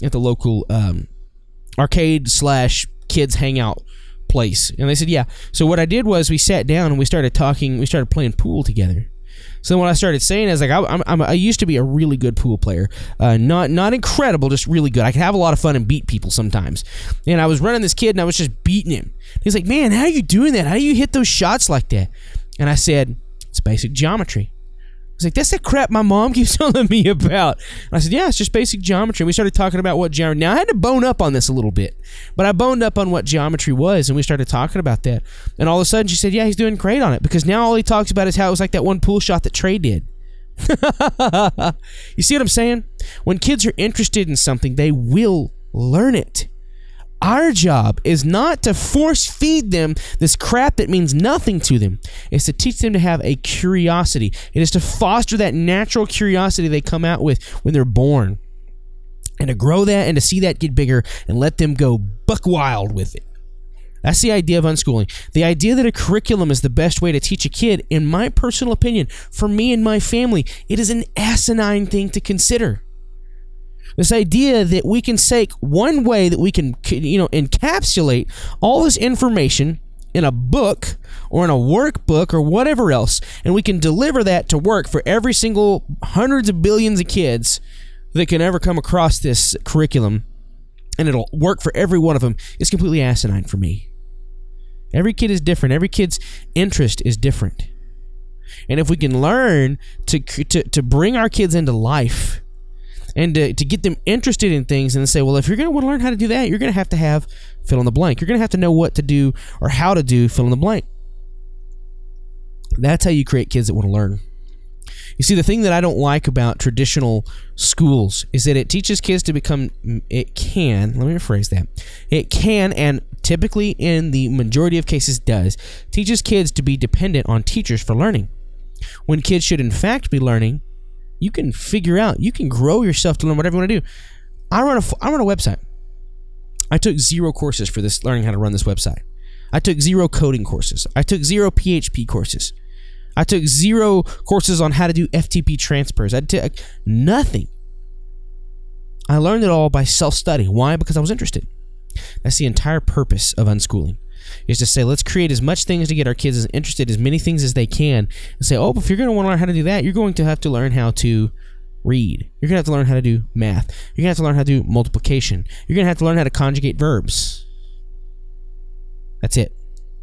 arcade / kids hangout place? And they said, yeah. So what I did was we sat down and we started talking. We started playing pool together. So what I started saying is, like, I used to be a really good pool player. Not incredible, just really good. I could have a lot of fun and beat people sometimes. And I was running this kid, and I was just beating him. He's like, man, how are you doing that? How do you hit those shots like that? And I said, it's basic geometry. He's like, that's the crap my mom keeps telling me about. And I said, yeah, it's just basic geometry. And we started talking about what geometry. Now, I had to bone up on this a little bit, but I boned up on what geometry was, and we started talking about that. And all of a sudden, she said, yeah, he's doing great on it, because now all he talks about is how it was like that one pool shot that Trey did. You see what I'm saying? When kids are interested in something, they will learn it. Our job is not to force feed them this crap that means nothing to them. It's to teach them to have a curiosity. It is to foster that natural curiosity they come out with when they're born. And to grow that and to see that get bigger and let them go buck wild with it. That's the idea of unschooling. The idea that a curriculum is the best way to teach a kid, in my personal opinion, for me and my family, it is an asinine thing to consider. This idea that we can take one way that we can, encapsulate all this information in a book or in a workbook or whatever else, and we can deliver that to work for every single hundreds of billions of kids that can ever come across this curriculum, and it'll work for every one of them, is completely asinine for me. Every kid is different. Every kid's interest is different. And if we can learn to bring our kids into life, and to get them interested in things, and say, well, if you're going to want to learn how to do that, you're going to have fill in the blank. You're going to have to know what to do or how to do fill in the blank. That's how you create kids that want to learn. You see, the thing that I don't like about traditional schools is that it teaches kids to become, let me rephrase that. It can, and typically in the majority of cases does, teaches kids to be dependent on teachers for learning. When kids should in fact be learning, you can figure out, you can grow yourself to learn whatever you want to do. I run a website. I took 0 courses for this, learning how to run this website. I took 0 coding courses. I took 0 PHP courses. I took 0 courses on how to do FTP transfers. I took nothing. I learned it all by self-study. Why? Because I was interested. That's the entire purpose of unschooling. Is to say, let's create as much things to get our kids as interested, as many things as they can, and say, oh, if you're going to want to learn how to do that, you're going to have to learn how to read. You're going to have to learn how to do math. You're going to have to learn how to do multiplication. You're going to have to learn how to conjugate verbs. That's it.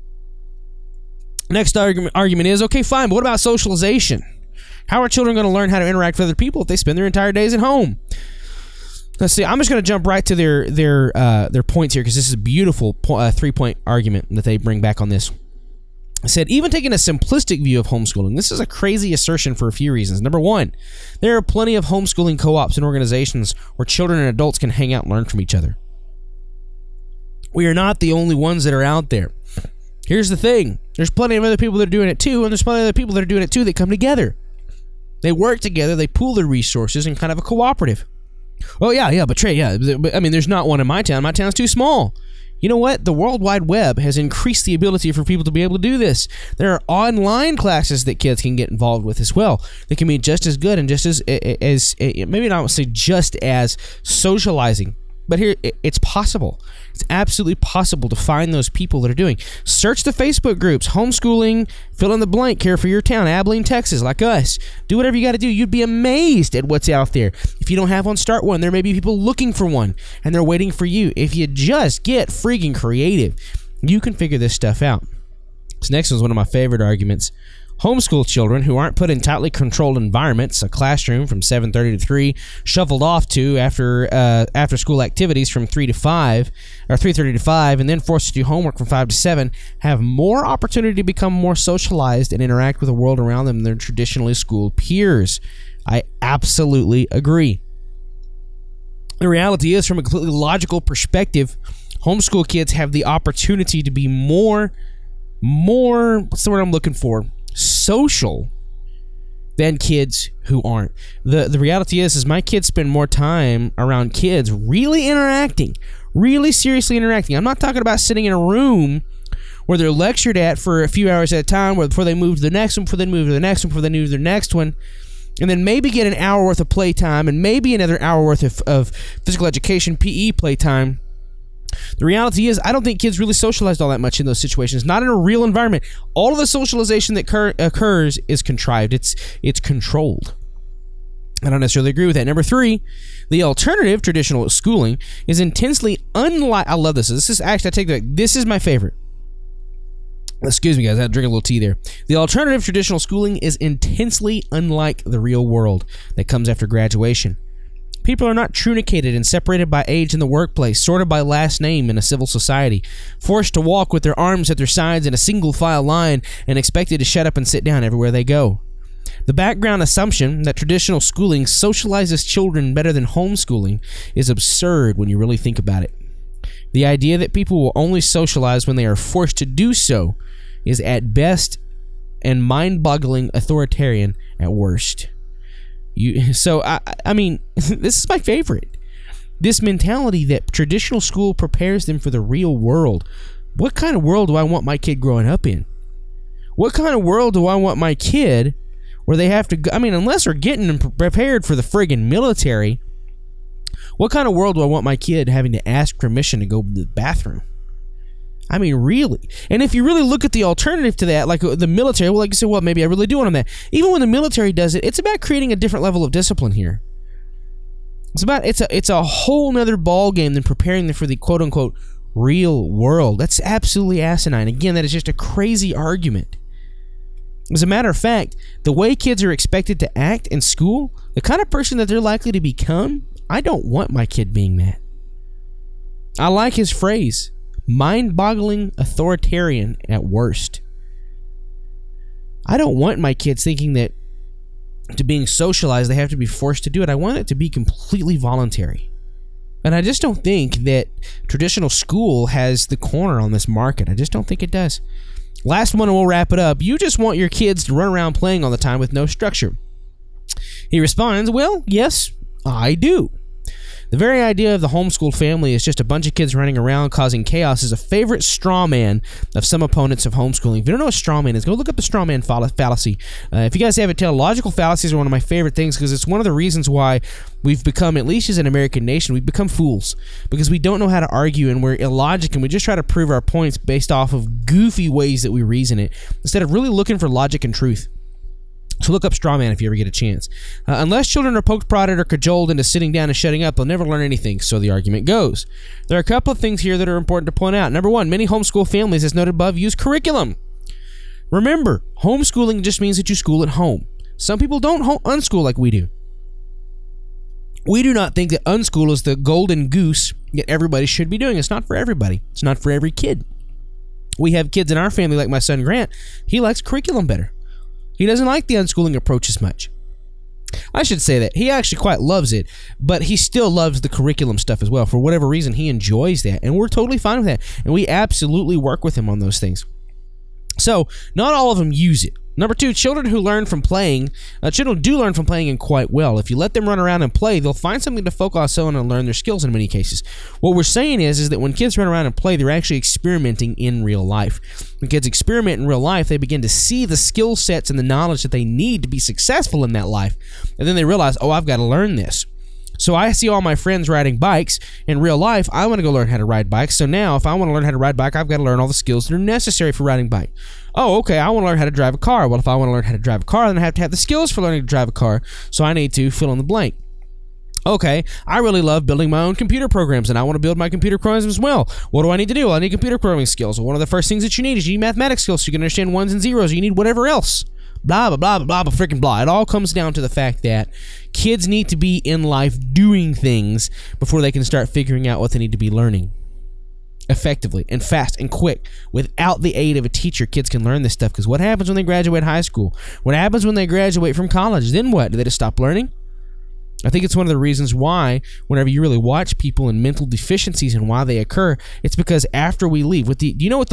Next argument is, okay, fine, but what about socialization? How are children going to learn how to interact with other people if they spend their entire days at home? Let's see. I'm just going to jump right to their points here, because this is a beautiful 3-point argument that they bring back on this. I said, even taking a simplistic view of homeschooling, this is a crazy assertion for a few reasons. Number one, there are plenty of homeschooling co-ops and organizations where children and adults can hang out and learn from each other. We are not the only ones that are out there. Here's the thing. There's plenty of other people that are doing it too, and there's plenty of other people that are doing it too that come together. They work together, they pool their resources in kind of a cooperative. Oh, yeah, but Trey, I mean, there's not one in my town. My town's too small. You know what? The World Wide Web has increased the ability for people to be able to do this. There are online classes that kids can get involved with as well. They can be just as good and just as maybe not say just as socializing, but here, it's possible. It's absolutely possible to find those people that are doing. Search the Facebook groups, homeschooling, fill in the blank, care for your town, Abilene, Texas, like us. Do whatever you got to do. You'd be amazed at what's out there. If you don't have one, start one. There may be people looking for one, and they're waiting for you. If you just get freaking creative, you can figure this stuff out. This next one's one of my favorite arguments. Homeschool children who aren't put in tightly controlled environments, a classroom from 7:30 to 3, shuffled off to after school activities from 3 to 5, or 3:30 to 5, and then forced to do homework from 5 to 7, have more opportunity to become more socialized and interact with the world around them than their traditionally schooled peers. I absolutely agree. The reality is, from a completely logical perspective, homeschool kids have the opportunity to be more, what's the word I'm looking for? Social than kids who aren't. The reality is my kids spend more time around kids really interacting, really seriously interacting. I'm not talking about sitting in a room where they're lectured at for a few hours at a time, before they move to the next one, before they move to the next one, before they move to the next one, and then maybe get an hour worth of playtime and maybe another hour worth of physical education, PE playtime. The reality is, I don't think kids really socialized all that much in those situations. Not in a real environment. All of the socialization that occurs is contrived. It's controlled. I don't necessarily agree with that. Number 3, the alternative, traditional schooling, is intensely unlike... I love this. This is actually, I take that. This is my favorite. Excuse me, guys. I had to drink a little tea there. The alternative, traditional schooling, is intensely unlike the real world that comes after graduation. People are not trunicated and separated by age in the workplace, sorted by last name in a civil society, forced to walk with their arms at their sides in a single file line, and expected to shut up and sit down everywhere they go. The background assumption that traditional schooling socializes children better than homeschooling is absurd when you really think about it. The idea that people will only socialize when they are forced to do so is at best and mind-boggling authoritarian at worst. I mean, this is my favorite. This mentality that traditional school prepares them for the real world. What kind of world do I want my kid growing up in? What kind of world do I want my kid where they have to go, I mean, unless they're getting them prepared for the friggin' military, what kind of world do I want my kid having to ask permission to go to the bathroom? I mean, really? And if you really look at the alternative to that, like the military, well, like you said, well, maybe I really do want them that. Even when the military does it, it's about creating a different level of discipline here. It's a whole nother ball game than preparing them for the quote-unquote real world. That's absolutely asinine. Again, that is just a crazy argument. As a matter of fact, the way kids are expected to act in school, the kind of person that they're likely to become, I don't want my kid being that. I like his phrase, mind-boggling authoritarian at worst. I don't want my kids thinking that to being socialized, they have to be forced to do it. I want it to be completely voluntary. And I just don't think that traditional school has the corner on this market. I just don't think it does. Last one and we'll wrap it up. You just want your kids to run around playing all the time with no structure. He responds, well, yes, I do. The very idea of the homeschooled family is just a bunch of kids running around causing chaos is a favorite straw man of some opponents of homeschooling. If you don't know what straw man is, go look up the straw man fallacy. If you guys haven't told, logical fallacies are one of my favorite things because it's one of the reasons why we've become, at least as an American nation, we've become fools because we don't know how to argue and we're illogic and we just try to prove our points based off of goofy ways that we reason it instead of really looking for logic and truth. So look up straw man if you ever get a chance. Unless children are poked, prodded, or cajoled into sitting down and shutting up, they'll never learn anything, so the argument goes. There are a couple of things here that are important to point out. Number one, many homeschool families, as noted above, use curriculum. Remember, homeschooling just means that you school at home. Some people don't unschool like we do. We do not think that unschool is the golden goose that everybody should be doing. It's not for everybody. It's not for every kid. We have kids in our family, like my son Grant. He likes curriculum better. He doesn't like the unschooling approach as much. I should say that. He actually quite loves it, but he still loves the curriculum stuff as well. For whatever reason, he enjoys that, and we're totally fine with that. And we absolutely work with him on those things. So, not all of them use it. Number two, children do learn from playing and quite well. If you let them run around and play, they'll find something to focus on and learn their skills in many cases. What we're saying is that when kids run around and play, they're actually experimenting in real life. When kids experiment in real life, they begin to see the skill sets and the knowledge that they need to be successful in that life. And then they realize, oh, I've got to learn this. So I see all my friends riding bikes in real life. I want to go learn how to ride bikes. So now if I want to learn how to ride bike, I've got to learn all the skills that are necessary for riding bike. Oh, okay, I want to learn how to drive a car. Well, if I want to learn how to drive a car, then I have to have the skills for learning to drive a car. So I need to fill in the blank. Okay, I really love building my own computer programs, and I want to build my computer programs as well. What do I need to do? Well, I need computer programming skills. Well, one of the first things that you need is you need mathematics skills so you can understand ones and zeros. You need whatever else. Blah, blah, blah, blah, blah, freaking blah. It all comes down to the fact that kids need to be in life doing things before they can start figuring out what they need to be learning effectively and fast and quick. Without the aid of a teacher, kids can learn this stuff because what happens when they graduate high school? What happens when they graduate from college? Then what? Do they just stop learning? I think it's one of the reasons why whenever you really watch people in mental deficiencies and why they occur, it's because after we leave, do you know what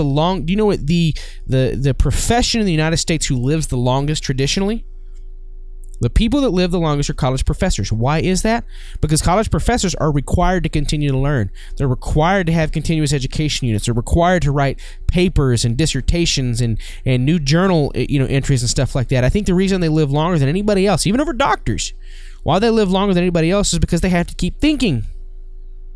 the profession in the United States who lives the longest traditionally? The people that live the longest are college professors. Why is that? Because college professors are required to continue to learn. They're required to have continuous education units. They're required to write papers and dissertations and new journal entries and stuff like that. I think the reason they live longer than anybody else, even over doctors, why they live longer than anybody else is because they have to keep thinking.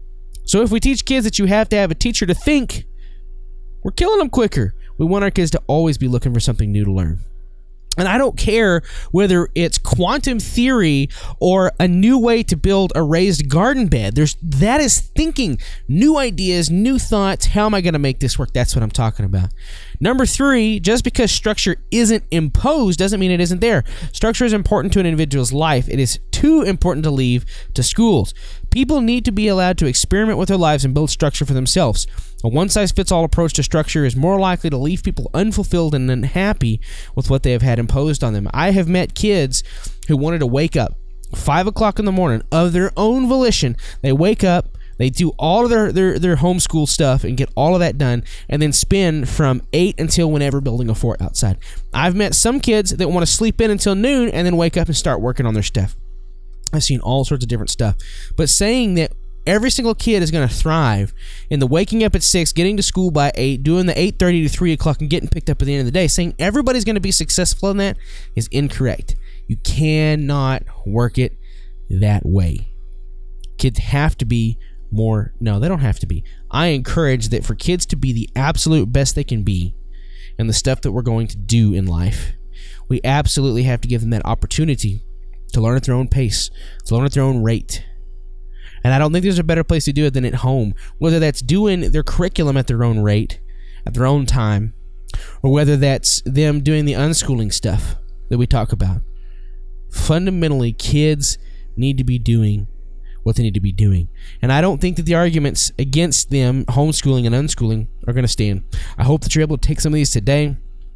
So if we teach kids that you have to have a teacher to think, we're killing them quicker. We want our kids to always be looking for something new to learn. And I don't care whether it's quantum theory or a new way to build a raised garden bed. That is thinking, new ideas, new thoughts. How am I going to make this work? That's what I'm talking about. Number 3, just because structure isn't imposed doesn't mean it isn't there. Structure is important to an individual's life. It is too important to leave to schools. People need to be allowed to experiment with their lives and build structure for themselves. A one-size-fits-all approach to structure is more likely to leave people unfulfilled and unhappy with what they have had imposed on them. I have met kids who wanted to wake up 5 o'clock in the morning of their own volition. They wake up, they do all of their homeschool stuff and get all of that done, and then spend from 8 until whenever building a fort outside. I've met some kids that want to sleep in until noon and then wake up and start working on their stuff. I've seen all sorts of different stuff. But saying that every single kid is going to thrive in the waking up at 6, getting to school by 8, doing the 8:30 to 3 o'clock and getting picked up at the end of the day, saying everybody's going to be successful in that is incorrect. You cannot work it that way. Kids have to be more... No, they don't have to be. I encourage that for kids to be the absolute best they can be in the stuff that we're going to do in life, we absolutely have to give them that opportunity to learn at their own pace, to learn at their own rate. And I don't think there's a better place to do it than at home, whether that's doing their curriculum at their own rate, at their own time, or whether that's them doing the unschooling stuff that we talk about. Fundamentally, kids need to be doing what they need to be doing. And I don't think that the arguments against them homeschooling and unschooling are going to stand. I hope that you're able to take some of these today.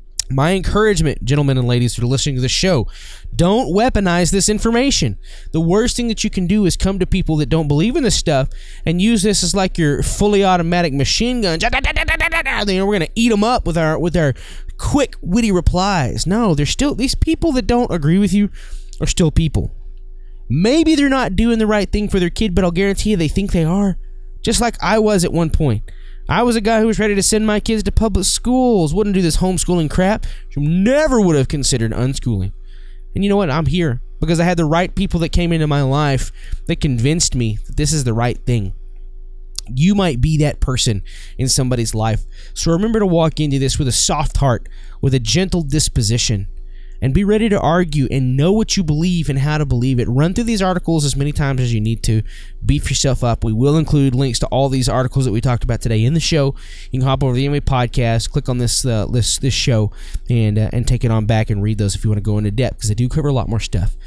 My encouragement, gentlemen and ladies who are listening to the show, don't weaponize this information. The worst thing that you can do is come to people that don't believe in this stuff and use this as like your fully automatic machine gun. We're going to eat them up with our quick, witty replies. No, they're still... These people that don't agree with you are still people. Maybe they're not doing the right thing for their kid, but I'll guarantee you they think they are. Just like I was at one point. I was a guy who was ready to send my kids to public schools, wouldn't do this homeschooling crap, never would have considered unschooling. And you know what? I'm here because I had the right people that came into my life that convinced me that this is the right thing. You might be that person in somebody's life. So remember to walk into this with a soft heart, with a gentle disposition, and be ready to argue and know what you believe and how to believe it. Run through these articles as many times as you need to. Beef yourself up. We will include links to all these articles that we talked about today in the show. You can hop over to the MA Podcast, click on this show, and take it on back and read those if you want to go into depth, because they do cover a lot more stuff.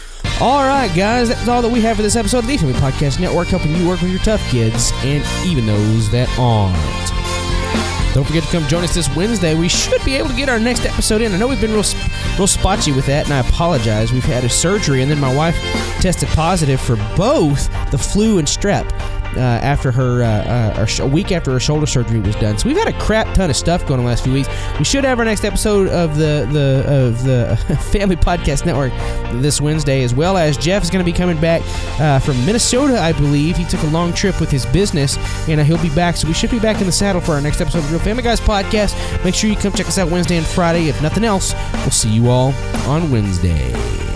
All right, guys, that's all that we have for this episode of the Family Podcast Network, helping you work with your tough kids and even those that aren't. Don't forget to come join us this Wednesday. We should be able to get our next episode in. I know we've been real spotchy with that, and I apologize. We've had a surgery, and then my wife tested positive for both the flu and strep after a week after her shoulder surgery was done. So we've had a crap ton of stuff going on the last few weeks. We should have our next episode of the Family Podcast Network this Wednesday, as well as Jeff is going to be coming back from Minnesota, I believe. He took a long trip with his business, and he'll be back. So we should be back in the saddle for our next episode of the Real Family Guys Podcast. Make sure you come check us out Wednesday and Friday. If nothing else, we'll see you all on Wednesday.